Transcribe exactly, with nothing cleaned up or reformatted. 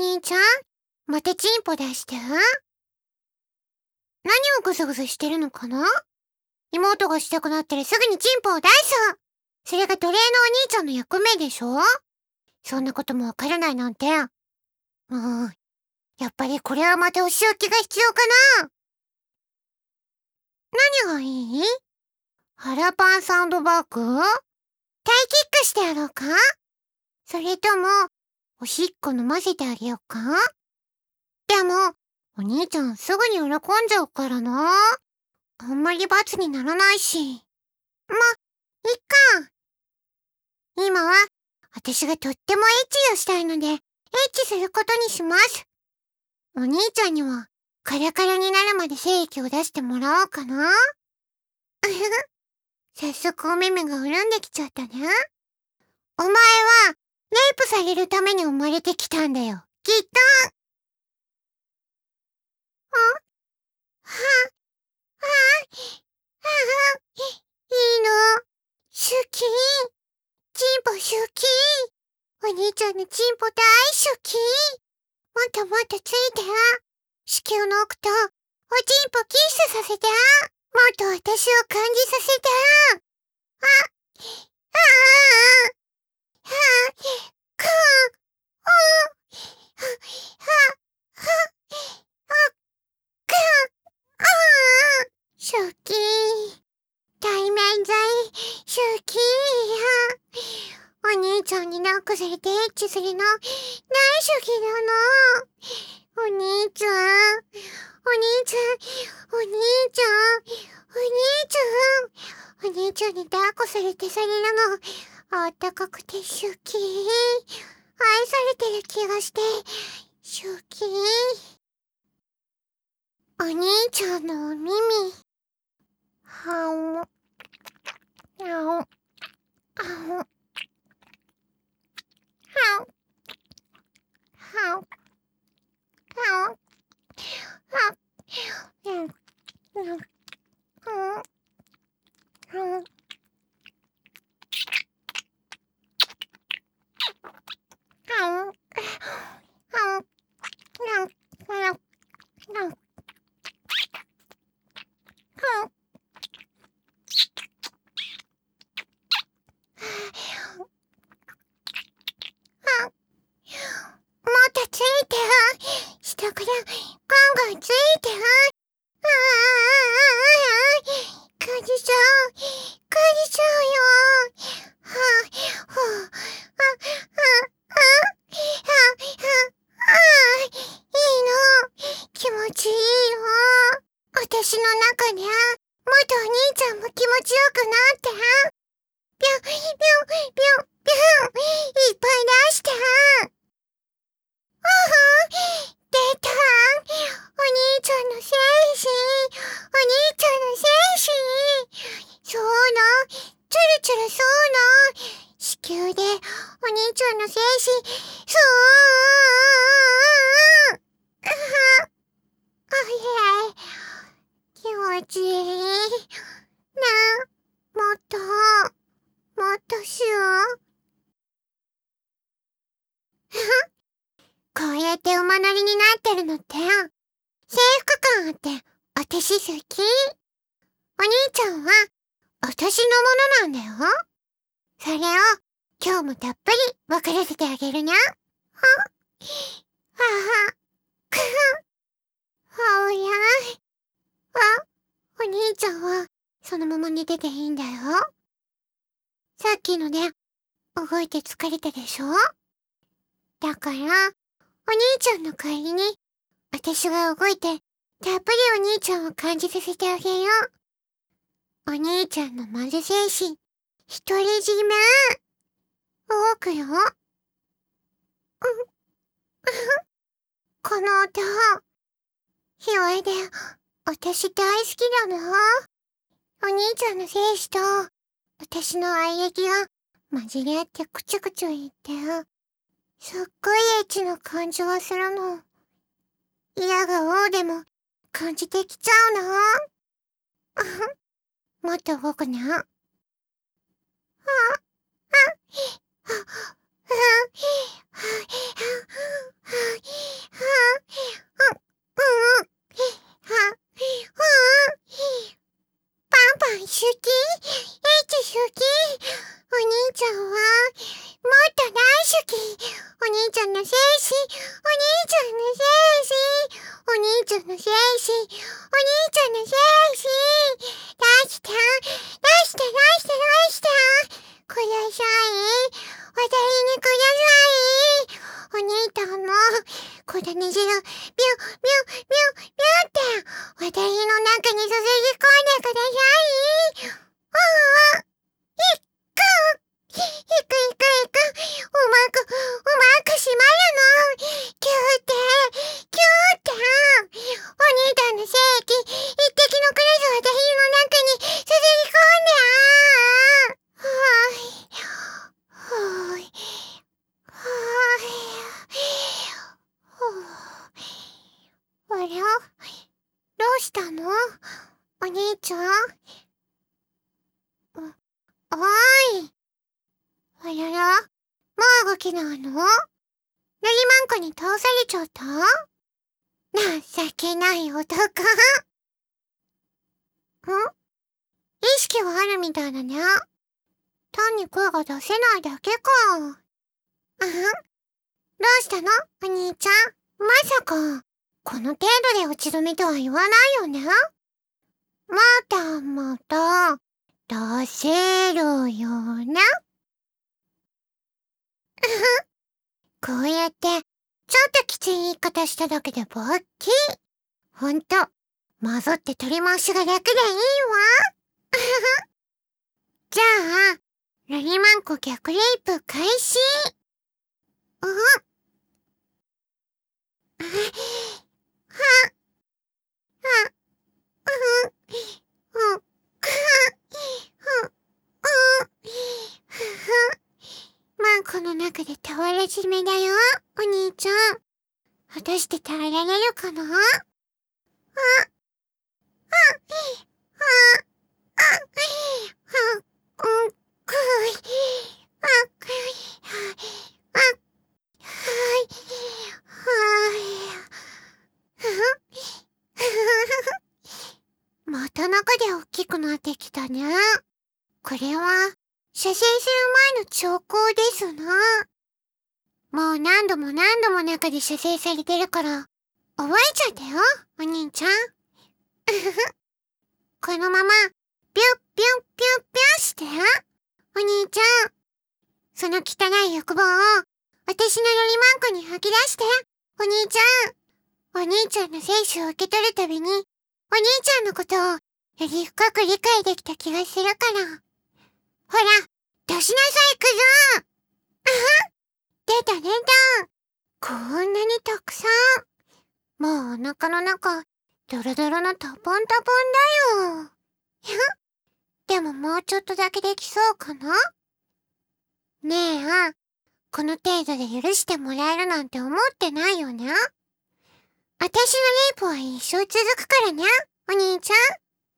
兄ちゃん、またチンポ出して。何をぐずぐずしてるのかな？妹がしたくなったらすぐにチンポを出す。それが奴隷のお兄ちゃんの役目でしょ？そんなこともわからないなんて。うーん。やっぱりこれはまたお仕置きが必要かな？何がいい？腹パンサンドバッグ？タイキックしてやろうか？それとも、おしっこ飲ませてあげようか？でも、お兄ちゃんすぐに喜んじゃうからな。あんまり罰にならないし。ま、いっか。今は、私がとってもエッチをしたいので、エッチすることにします。お兄ちゃんには、カラカラになるまで精液を出してもらおうかな。早速お目目が潤んできちゃったね。お前は、レイプされるために生まれてきたんだよ。きっと。あ、は、は、は、は、いいの。好き。チンポ好き。お兄ちゃんのチンポ大好き。もっともっとついて。子宮の奥と、おチンポキスさせて。もっと私を感じさせて。あ、ああ、は、く、お、は、は、は、く、あ、好き。対面罪、好き。お兄ちゃんに抱っこされてエッチするの、大好きなの。お兄ちゃん、お兄ちゃん、お兄ちゃん、お兄ちゃん、お兄ちゃんに抱っこされてされるの、あったかくて好き。愛されてる気がして、好き。お兄ちゃんのお耳、はお、あお、あお、はお、はお、はお、はお、うん、うん、うん、うん、うん、はお、はお、なん、なん、なん、はお、はお、もっとついて。下からガンガンついて。ああ、感じちゃう。感じちゃうよ。はあ、はあ、あ、あ、あ、あ、あ、あ、いいの。気持ちいいよ。私の中で、もっとお兄ちゃんも気持ちよくなって。ぴょん、ぴょん、ぴょん、ぴょん。いっぱい出して。あは、出た。お兄ちゃんの精子。お兄ちゃんの精子。そうな。チュルチュルそうな。子宮でお兄ちゃんの精子。そう。あは。おいえ。気持ちいい。な、もっと、もっとしよう。こうやって馬乗りになってるのって、征服感あって、私好き。お兄ちゃんは、私のものなんだよ。それを、今日もたっぷり分からせてあげるにゃ。は、はは、くはおや。あ、お兄ちゃんは、そのまま寝てていいんだよ。さっきので、動いて疲れたでしょ？だから、お兄ちゃんの代わりに、私が動いて、たっぷりお兄ちゃんを感じさせてあげよう。お兄ちゃんのまず精子、独り占め。多くよ。うん。この音、ひわいで、私大好きだな。お兄ちゃんの精子と、私の愛液が混じり合ってくちゅくちゅ言って、すっごいエッチな感じがするの。嫌が王でも感じてきちゃうな。もっと動くな。あ、あ、あ、あ、あ、 ゃんの精子、お兄ちゃんの精子、お兄ちゃんの精子、お兄ちゃんの精子、出して、出して、出して、出して、ください。私にください。お兄ちゃんの、こだね汁、ビュ、ビュ、ビュ、ビュって、私の中に注ぎ込んでください。ああ、いっく、いくいくいく、うまく、うまく閉まるの。キューって、キューって、お兄ちゃんの精液、一滴のクラス私の中に注ぎ込んで、はーい、はーい、はーい、あれ？どうしたの？お兄ちゃん？お、おーい。あらら、もう動きないの？のりまんこに倒されちゃった？情けない男。ん？意識はあるみたいだね。単に声が出せないだけか。あん？どうしたの？お兄ちゃん。まさか、この程度で打ち止めとは言わないよね？またまた、出せるよな。こうやって、ちょっときつい言い方しただけでぼっき。ほんと、混ざって取り回しが楽でいいわ。じゃあ、ラリマンコ逆レイプ開始。うん？は、は、うん、うん、く、うん、うん、マンコの中で倒れじめだよ、お兄ちゃん。果たして耐えられるかな？あ、あ、あ、あ、あ、うん、くい、あ、くい、あ、はい、はい、また中で大きくなってきたね。これは、射精する前の兆候ですな。もう何度も何度も中で射精されてるから、覚えちゃったよ、お兄ちゃん。このまま、ピュッピュッピュッピュッして、お兄ちゃん。その汚い欲望を、私のロリマンコに吐き出して、お兄ちゃん。お兄ちゃんの精子を受け取るたびに、お兄ちゃんのことを、より深く理解できた気がするから。ほら、出しなさい、クズー。あは、出た出た。こんなにたくさん。もうお腹の中、ドロドロのタポンタポンだよ。ひゃ、でももうちょっとだけできそうかな？ねえ、あ、この程度で許してもらえるなんて思ってないよね。あたしのレイプは一生続くからね、お兄ちゃん。